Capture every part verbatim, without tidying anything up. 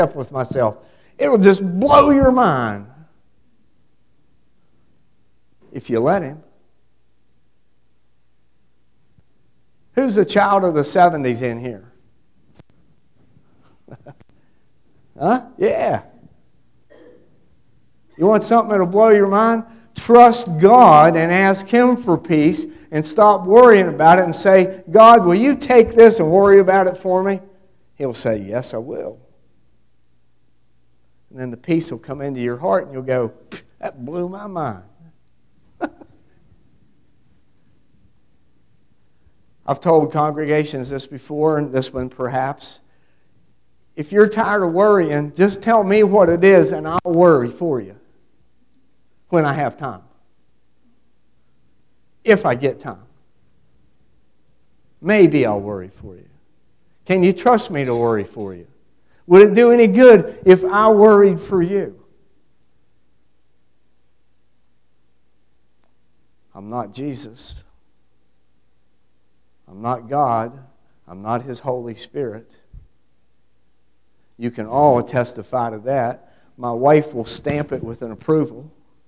up with myself. It'll just blow your mind if you let him. Who's a child of the seventies in here? Huh? Yeah. You want something that'll blow your mind? Trust God and ask Him for peace and stop worrying about it and say, God, will you take this and worry about it for me? He'll say, yes, I will. And then the peace will come into your heart and you'll go, that blew my mind. I've told congregations this before, and this one perhaps. If you're tired of worrying, just tell me what it is and I'll worry for you when I have time. If I get time. Maybe I'll worry for you. Can you trust me to worry for you? Would it do any good if I worried for you? I'm not Jesus. I'm not God. I'm not His Holy Spirit. You can all testify to that. My wife will stamp it with an approval.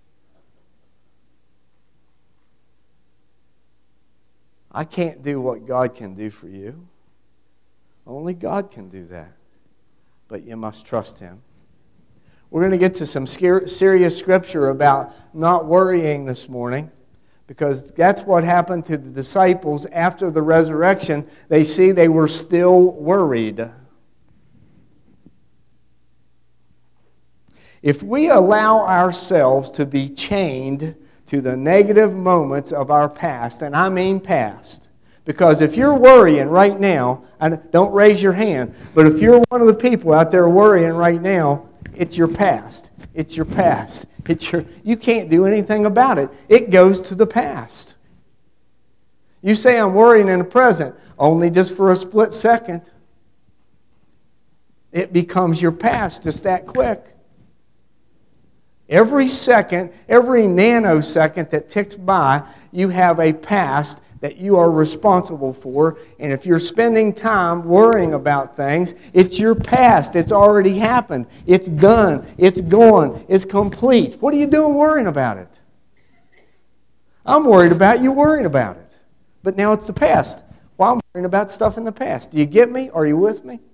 I can't do what God can do for you. Only God can do that. But you must trust Him. We're going to get to some serious scripture about not worrying this morning, because that's what happened to the disciples after the resurrection. They see they were still worried. If we allow ourselves to be chained to the negative moments of our past, and I mean past, because if you're worrying right now, and don't raise your hand, but if you're one of the people out there worrying right now, it's your past. It's your past. It's your, you can't do anything about it. It goes to the past. You say, I'm worrying in the present, only just for a split second. It becomes your past just that quick. Every second, every nanosecond that ticks by, you have a past that you are responsible for. And if you're spending time worrying about things, it's your past. It's already happened. It's done. It's gone. It's complete. What are you doing worrying about it? I'm worried about you worrying about it. But now it's the past. Well, I'm worrying about stuff in the past. Do you get me? Are you with me?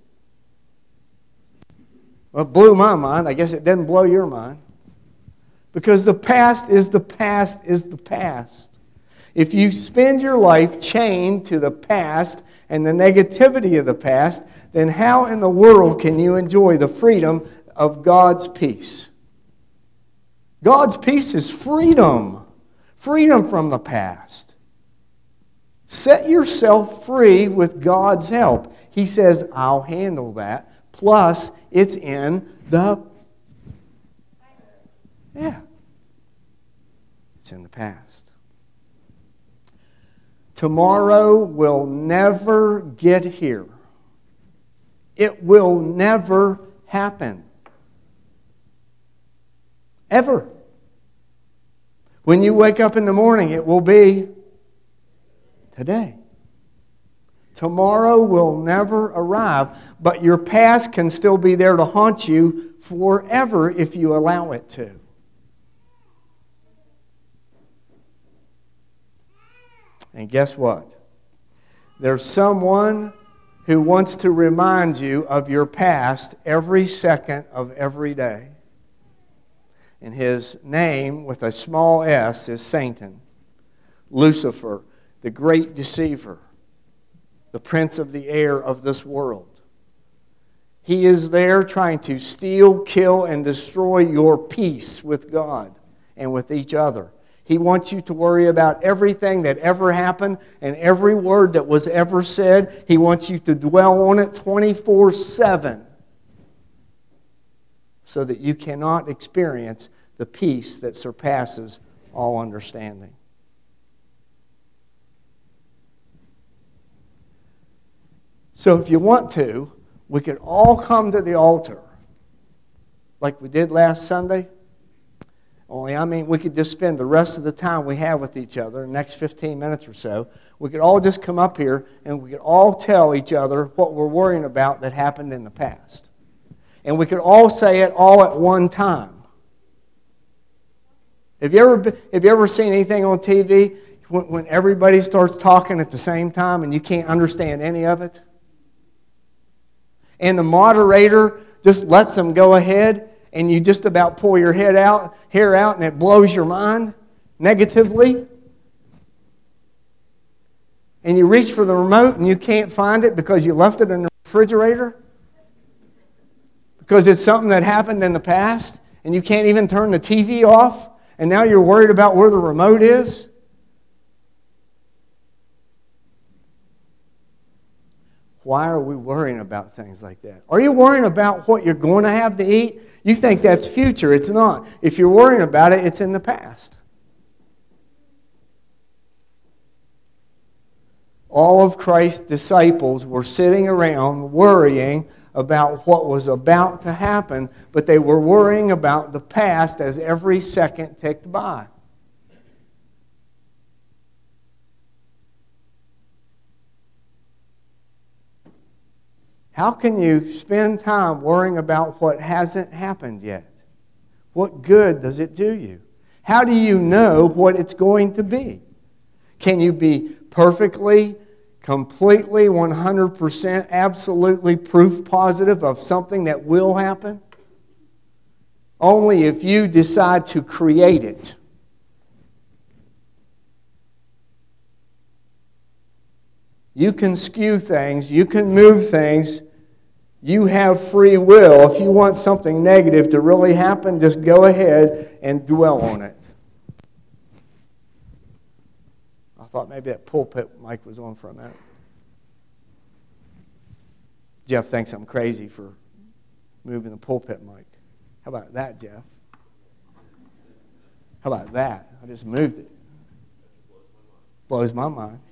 Well, it blew my mind. I guess it didn't blow your mind. Because the past is the past is the past. If you spend your life chained to the past and the negativity of the past, then how in the world can you enjoy the freedom of God's peace? God's peace is freedom. Freedom from the past. Set yourself free with God's help. He says, I'll handle that. Plus, it's in the Yeah. It's in the past. Tomorrow will never get here. It will never happen. Ever. When you wake up in the morning, it will be today. Tomorrow will never arrive, but your past can still be there to haunt you forever if you allow it to. And guess what? There's someone who wants to remind you of your past every second of every day. And his name, with a small s, is Satan. Lucifer, the great deceiver, the prince of the air of this world. He is there trying to steal, kill, and destroy your peace with God and with each other. He wants you to worry about everything that ever happened and every word that was ever said. He wants you to dwell on it twenty-four seven so that you cannot experience the peace that surpasses all understanding. So if you want to, we could all come to the altar like we did last Sunday. Only, I mean, we could just spend the rest of the time we have with each other, the next fifteen minutes or so. We could all just come up here and we could all tell each other what we're worrying about that happened in the past. and we could all say it all at one time. Have you ever, have you ever seen anything on T V when, when everybody starts talking at the same time and you can't understand any of it? And the moderator just lets them go ahead, and you just about pull your head out, hair out, and it blows your mind negatively. And you reach for the remote and you can't find it because you left it in the refrigerator. Because it's something that happened in the past, and you can't even turn the T V off, and now you're worried about where the remote is. Why are we worrying about things like that? Are you worrying about what you're going to have to eat? You think that's future. It's not. If you're worrying about it, it's in the past. All of Christ's disciples were sitting around worrying about what was about to happen, but they were worrying about the past as every second ticked by. How can you spend time worrying about what hasn't happened yet? What good does it do you? How do you know what it's going to be? Can you be perfectly, completely, one hundred percent, absolutely proof positive of something that will happen? Only if you decide to create it. You can skew things, you can move things. You have free will. If you want something negative to really happen, just go ahead and dwell on it. I thought maybe that pulpit mic was on for a minute. Jeff thinks I'm crazy for moving the pulpit mic. How about that, Jeff? How about that? I just moved it. Blows my mind.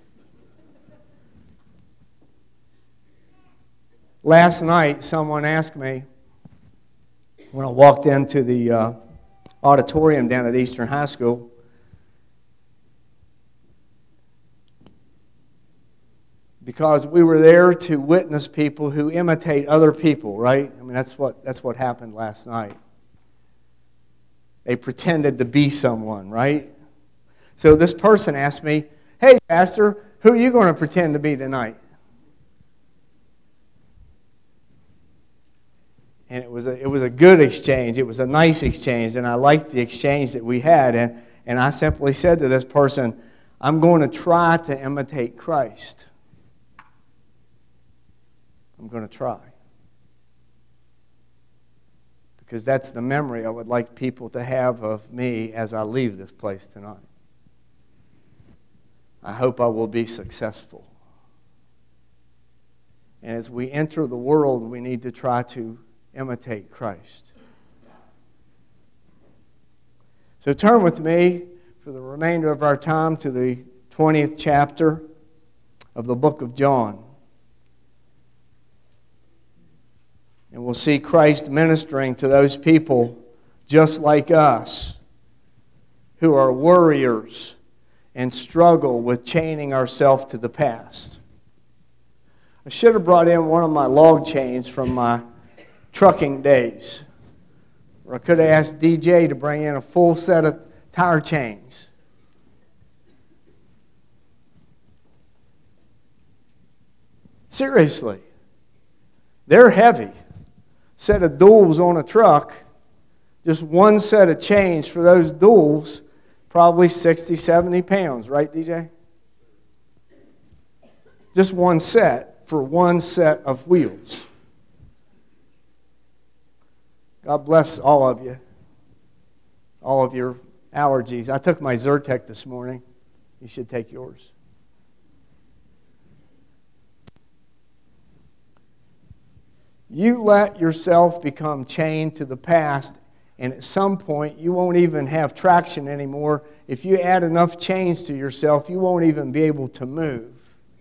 Last night, someone asked me, when I walked into the uh, auditorium down at Eastern High School, because we were there to witness people who imitate other people, right? I mean, that's what that's what happened last night. They pretended to be someone, right? So this person asked me, "Hey, Pastor, who are you going to pretend to be tonight?" And it was a, it was a good exchange. It was a nice exchange, and I liked the exchange that we had. And, and I simply said to this person, I'm going to try to imitate Christ. I'm going to try. Because that's the memory I would like people to have of me as I leave this place tonight. I hope I will be successful. And as we enter the world, we need to try to imitate Christ. So turn with me for the remainder of our time to the twentieth chapter of the book of John. And we'll see Christ ministering to those people just like us who are worriers and struggle with chaining ourselves to the past. I should have brought in one of my log chains from my trucking days. Or I could have asked D J to bring in a full set of tire chains. Seriously. They're heavy. Set of duals on a truck, just one set of chains for those duals, probably sixty, seventy pounds, right, D J? Just one set for one set of wheels. God bless all of you, all of your allergies. I took my Zyrtec this morning. You should take yours. You let yourself become chained to the past, and at some point you won't even have traction anymore. If you add enough chains to yourself, you won't even be able to move.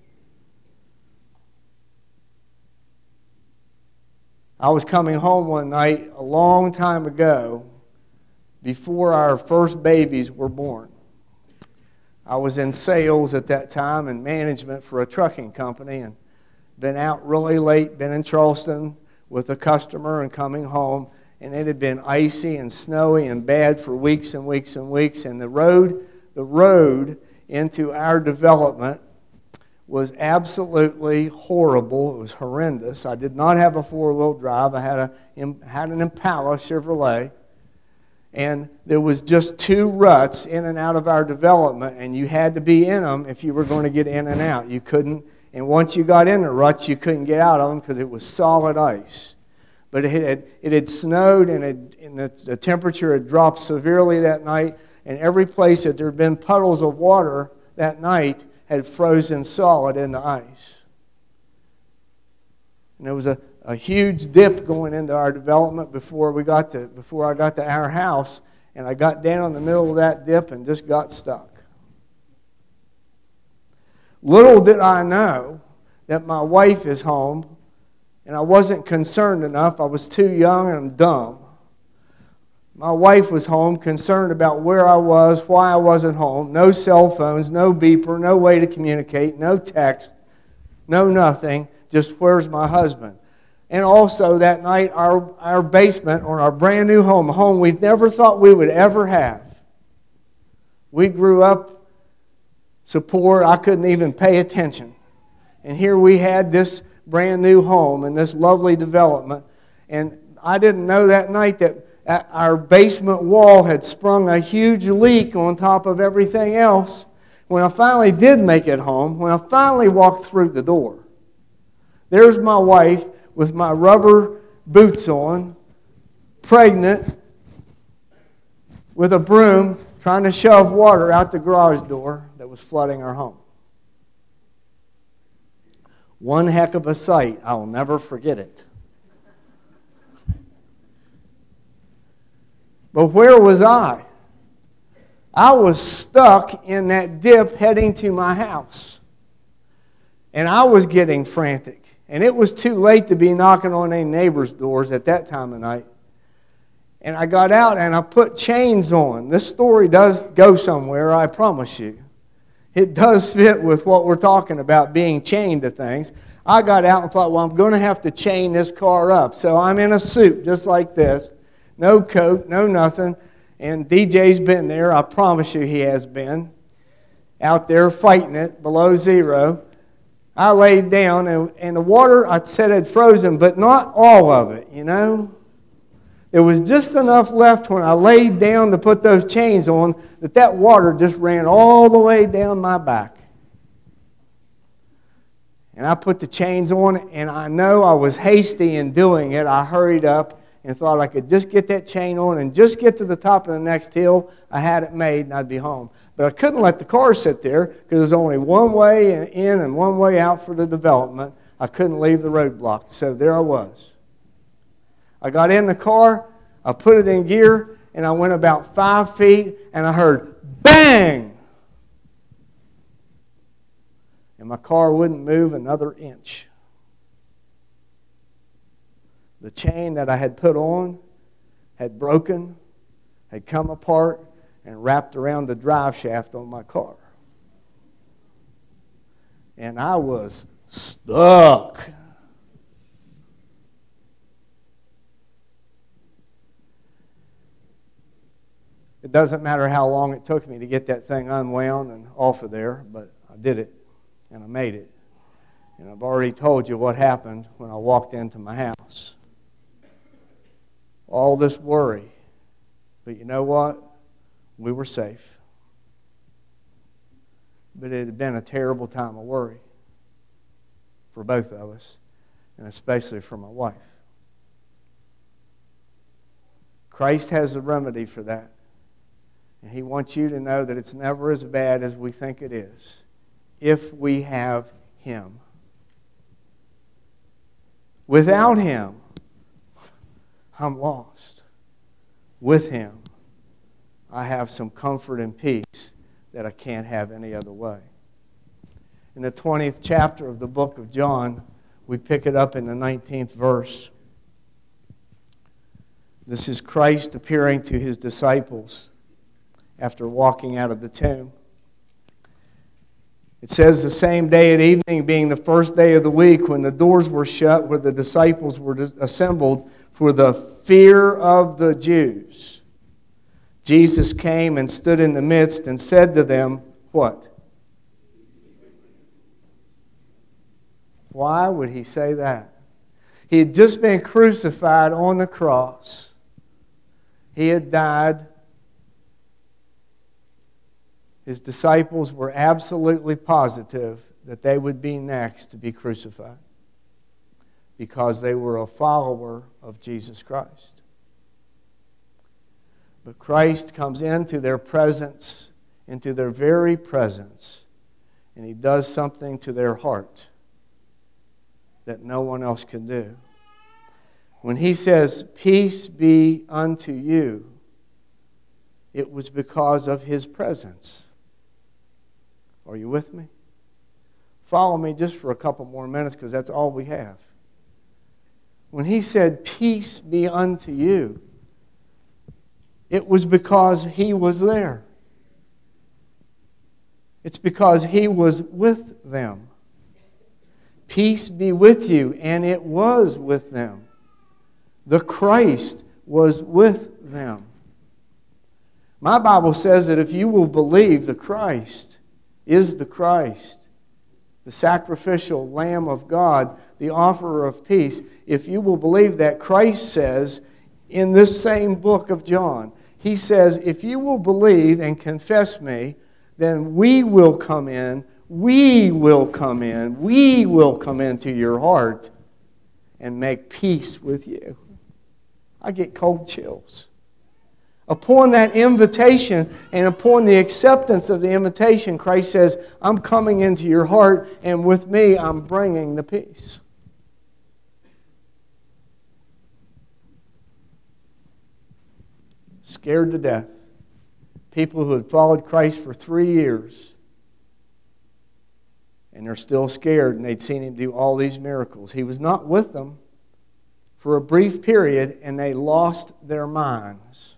I was coming home one night a long time ago, before our first babies were born. I was in sales at that time and management for a trucking company, and been out really late, been in Charleston with a customer and coming home, and it had been icy and snowy and bad for weeks and weeks and weeks, and the road, the road into our development was absolutely horrible. It was horrendous. I did not have a four-wheel drive. I had a had an Impala Chevrolet, and there was just two ruts in and out of our development, and you had to be in them if you were going to get in and out. You couldn't, and once you got in the ruts, you couldn't get out of them because it was solid ice. But it had it had snowed, and, it, and the, the temperature had dropped severely that night, and every place that there had been puddles of water that night had frozen solid in the ice. And there was a, a huge dip going into our development before we got to before I got to our house, and I got down in the middle of that dip and just got stuck. Little did I know that my wife is home, and I wasn't concerned enough. I was too young and dumb. My wife was home, concerned about where I was, why I wasn't home. No cell phones, no beeper, no way to communicate, no text, no nothing. Just, where's my husband? And also that night, our, our basement on our brand new home, a home we never thought we would ever have. We grew up so poor I couldn't even pay attention. And here we had this brand new home and this lovely development. And I didn't know that night that our basement wall had sprung a huge leak on top of everything else. When I finally did make it home, when I finally walked through the door, there's my wife with my rubber boots on, pregnant, with a broom, trying to shove water out the garage door that was flooding our home. One heck of a sight. I'll never forget it. But where was I? I was stuck in that dip heading to my house. And I was getting frantic. And it was too late to be knocking on any neighbors' doors at that time of night. And I got out and I put chains on. This story does go somewhere, I promise you. It does fit with what we're talking about, being chained to things. I got out and thought, well, I'm going to have to chain this car up. So I'm in a suit just like this. No coat, no nothing. And D J's been there. I promise you he has been. Out there fighting it below zero. I laid down, and, and the water, I said, had frozen, but not all of it, you know. There was just enough left when I laid down to put those chains on that that water just ran all the way down my back. And I put the chains on, and I know I was hasty in doing it. I hurried up and thought I could just get that chain on and just get to the top of the next hill. I had it made, and I'd be home. But I couldn't let the car sit there because there was only one way in and one way out for the development. I couldn't leave the road blocked, so there I was. I got in the car, I put it in gear, and I went about five feet, and I heard bang! And my car wouldn't move another inch. The chain that I had put on had broken, had come apart, and wrapped around the drive shaft on my car. And I was stuck. It doesn't matter how long it took me to get that thing unwound and off of there, but I did it, and I made it. And I've already told you what happened when I walked into my house. All this worry. But you know what? We were safe. But it had been a terrible time of worry for both of us, and especially for my wife. Christ has a remedy for that. And He wants you to know that it's never as bad as we think it is if we have Him. Without Him, I'm lost. With Him, I have some comfort and peace that I can't have any other way. In the twentieth chapter of the book of John, we pick it up in the nineteenth verse. This is Christ appearing to His disciples after walking out of the tomb. It It says the same day at evening, being the first day of the week, when the doors were shut, where the disciples were assembled for the fear of the Jews, Jesus came and stood in the midst and said to them, what? Why would he say that? He had just been crucified on the cross. He had died. His disciples were absolutely positive that they would be next to be crucified because they were a follower of Jesus Christ. But Christ comes into their presence, into their very presence, and He does something to their heart that no one else can do. When He says, "Peace be unto you," it was because of His presence. Are you with me? Follow me just for a couple more minutes because that's all we have. When He said, "Peace be unto you," it was because He was there. It's because He was with them. Peace be with you, and it was with them. The Christ was with them. My Bible says that if you will believe the Christ is the Christ, the sacrificial Lamb of God, the offerer of peace, if you will believe that, Christ says in this same book of John, He says, if you will believe and confess me, then we will come in, we will come in, we will come into your heart and make peace with you. I get cold chills. Upon that invitation and upon the acceptance of the invitation, Christ says, I'm coming into your heart, and with me I'm bringing the peace. Scared to death. People who had followed Christ for three years, and they're still scared, and they'd seen Him do all these miracles. He was not with them for a brief period, and they lost their minds.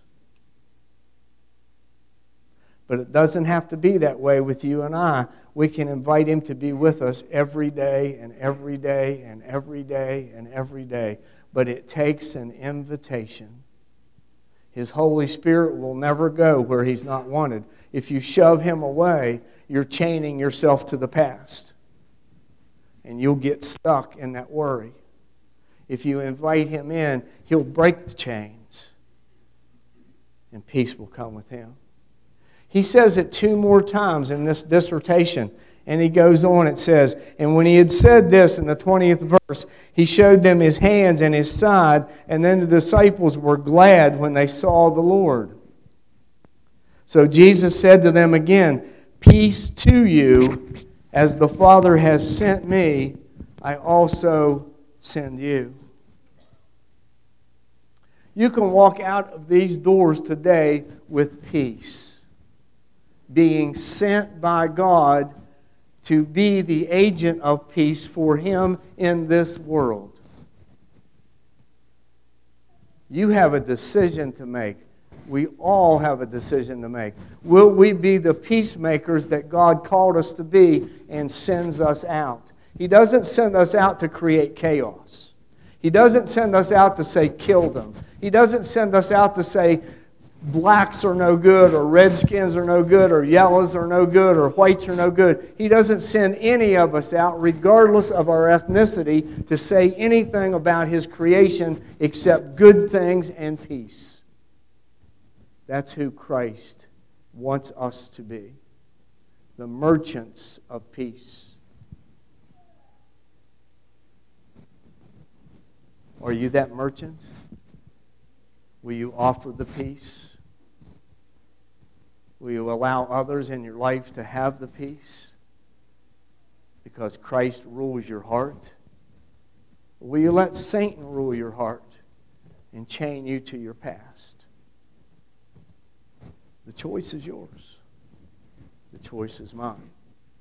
But it doesn't have to be that way with you and I. We can invite Him to be with us every day and every day and every day and every day. But it takes an invitation. His Holy Spirit will never go where He's not wanted. If you shove Him away, you're chaining yourself to the past. And you'll get stuck in that worry. If you invite Him in, He'll break the chains. And peace will come with Him. He says it two more times in this dissertation. And he goes on, it says, and when he had said this in the twentieth verse, he showed them his hands and his side, and then the disciples were glad when they saw the Lord. So Jesus said to them again, peace to you, as the Father has sent me, I also send you. You can walk out of these doors today with peace, being sent by God to be the agent of peace for Him in this world. You have a decision to make. We all have a decision to make. Will we be the peacemakers that God called us to be and sends us out? He doesn't send us out to create chaos. He doesn't send us out to say, kill them. He doesn't send us out to say, blacks are no good, or redskins are no good, or yellows are no good, or whites are no good. He doesn't send any of us out, regardless of our ethnicity, to say anything about His creation except good things and peace. That's who Christ wants us to be. The merchants of peace. Are you that merchant? Will you offer the peace? Will you allow others in your life to have the peace? Because Christ rules your heart. Or will you let Satan rule your heart and chain you to your past? The choice is yours. The choice is mine.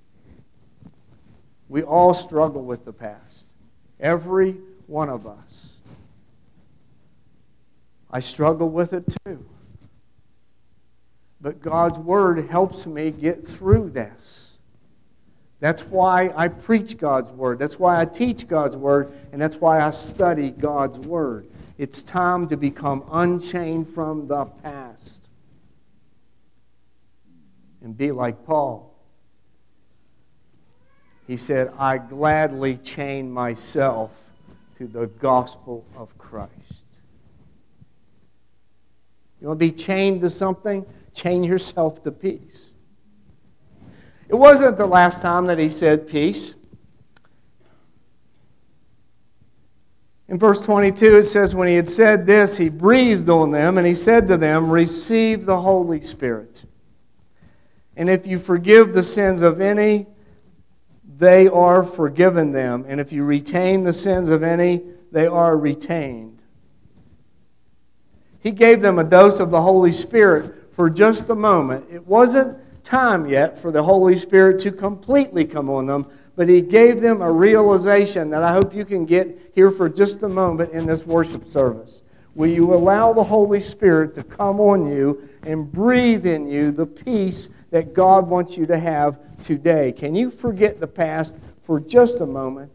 We all struggle with the past. Every one of us. I struggle with it too. But God's Word helps me get through this. That's why I preach God's Word. That's why I teach God's Word, and that's why I study God's Word. It's time to become unchained from the past and be like Paul. He said, I gladly chain myself to the gospel of Christ. You want to be chained to something? Chain yourself to peace. It wasn't the last time that he said peace. In verse twenty-two, it says, when he had said this, he breathed on them, and he said to them, receive the Holy Spirit. And if you forgive the sins of any, they are forgiven them. And if you retain the sins of any, they are retained. He gave them a dose of the Holy Spirit for just a moment. It wasn't time yet for the Holy Spirit to completely come on them, but he gave them a realization that I hope you can get here for just a moment in this worship service. Will you allow the Holy Spirit to come on you and breathe in you the peace that God wants you to have today? Can you forget the past for just a moment?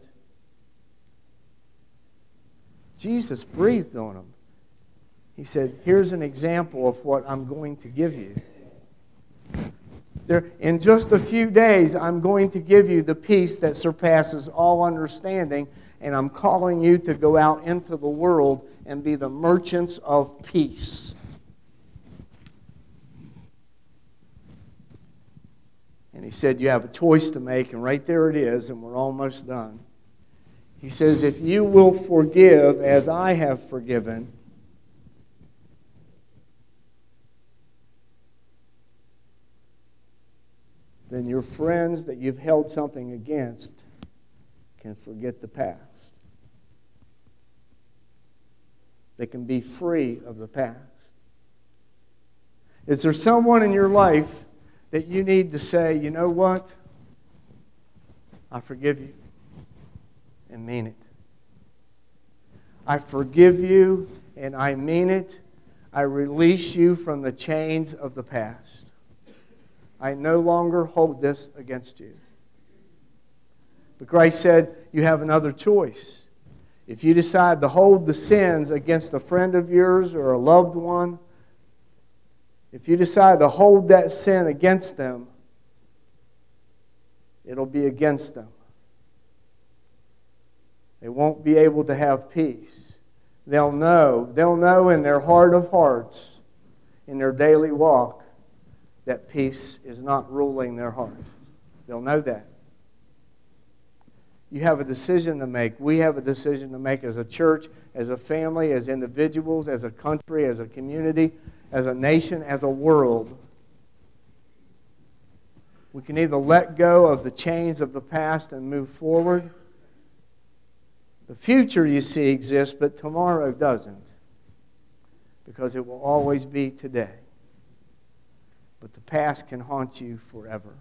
Jesus breathed on them. He said, here's an example of what I'm going to give you. There, in just a few days, I'm going to give you the peace that surpasses all understanding, and I'm calling you to go out into the world and be the merchants of peace. And he said, you have a choice to make, and right there it is, and we're almost done. He says, if you will forgive as I have forgiven, then your friends that you've held something against can forget the past. They can be free of the past. Is there someone in your life that you need to say, you know what? I forgive you, and mean it. I forgive you, and I mean it. I release you from the chains of the past. I no longer hold this against you. But Christ said, you have another choice. If you decide to hold the sins against a friend of yours or a loved one, if you decide to hold that sin against them, it'll be against them. They won't be able to have peace. They'll know, they'll know in their heart of hearts, in their daily walk, that peace is not ruling their heart. They'll know that. You have a decision to make. We have a decision to make as a church, as a family, as individuals, as a country, as a community, as a nation, as a world. We can either let go of the chains of the past and move forward. The future, you see, exists, but tomorrow doesn't, because it will always be today. But the past can haunt you forever.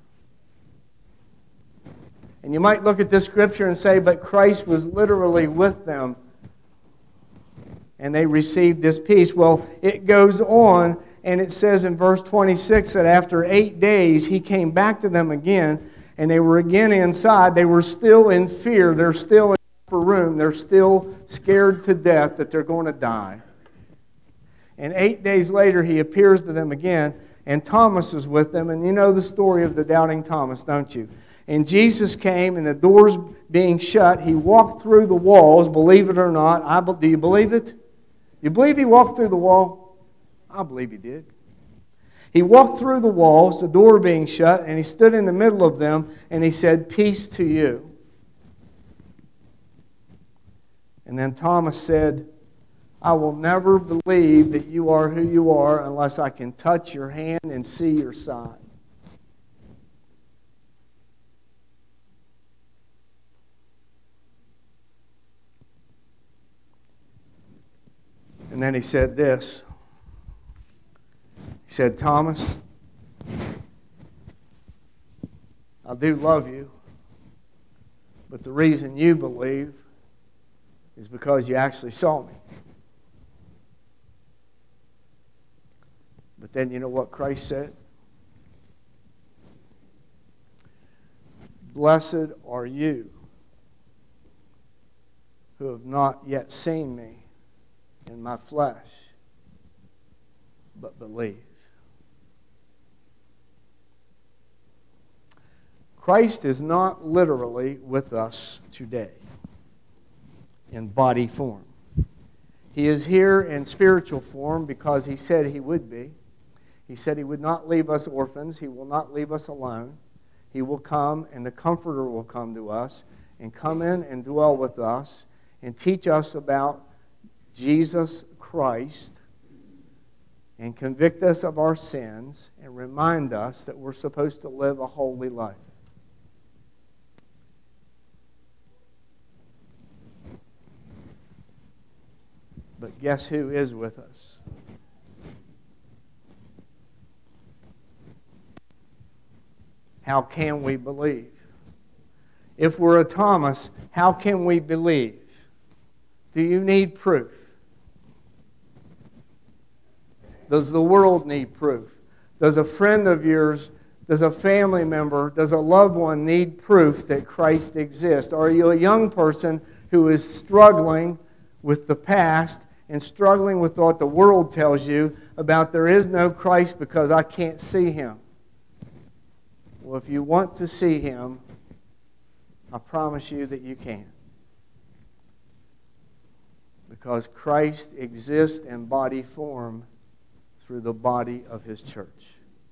And you might look at this scripture and say, but Christ was literally with them, and they received this peace. Well, it goes on, and it says in verse twenty-six that after eight days, he came back to them again, and they were again inside. They were still in fear. They're still in the upper room. They're still scared to death that they're going to die. And eight days later, he appears to them again, and Thomas is with them. And you know the story of the doubting Thomas, don't you? And Jesus came, and the doors being shut, he walked through the walls, believe it or not. I, do you believe it? You believe he walked through the wall? I believe he did. He walked through the walls, the door being shut, and he stood in the middle of them, and he said, peace to you. And then Thomas said, I will never believe that you are who you are unless I can touch your hand and see your side. And then he said this. He said, Thomas, I do love you, but the reason you believe is because you actually saw me. But then you know what Christ said? Blessed are you who have not yet seen me in my flesh, but believe. Christ is not literally with us today in body form. He is here in spiritual form because He said He would be. He said He would not leave us orphans. He will not leave us alone. He will come, and the Comforter will come to us and come in and dwell with us and teach us about Jesus Christ and convict us of our sins and remind us that we're supposed to live a holy life. But guess who is with us? How can we believe? If we're a Thomas, how can we believe? Do you need proof? Does the world need proof? Does a friend of yours, does a family member, does a loved one need proof that Christ exists? Are you a young person who is struggling with the past and struggling with what the world tells you about there is no Christ because I can't see Him? Well, if you want to see Him, I promise you that you can. Because Christ exists in body form through the body of His church.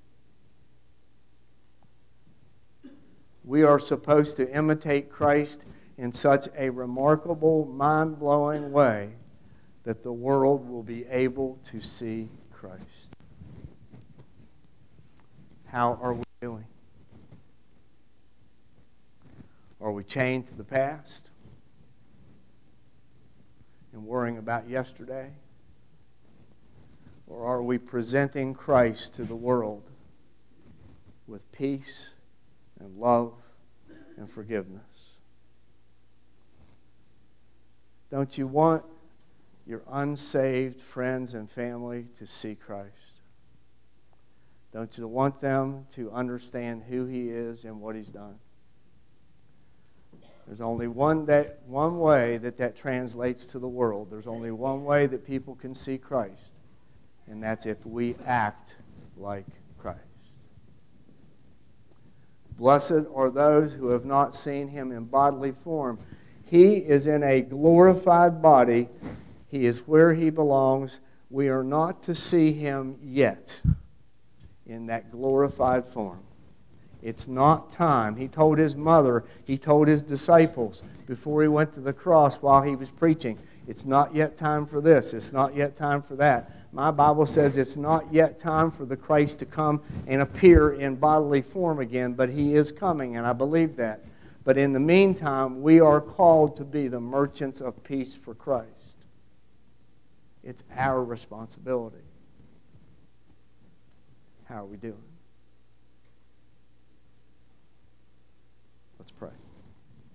We are supposed to imitate Christ in such a remarkable, mind-blowing way that the world will be able to see Christ. How are we doing? Are we chained to the past and worrying about yesterday? Or are we presenting Christ to the world with peace and love and forgiveness? Don't you want your unsaved friends and family to see Christ? Don't you want them to understand who He is and what He's done? There's only one, that, one way that that translates to the world. There's only one way that people can see Christ, and that's if we act like Christ. Blessed are those who have not seen Him in bodily form. He is in a glorified body. He is where He belongs. We are not to see Him yet in that glorified form. It's not time. He told His mother, He told His disciples before He went to the cross while He was preaching, it's not yet time for this. It's not yet time for that. My Bible says it's not yet time for the Christ to come and appear in bodily form again, but He is coming, and I believe that. But in the meantime, we are called to be the merchants of peace for Christ. It's our responsibility. How are we doing? Let's pray.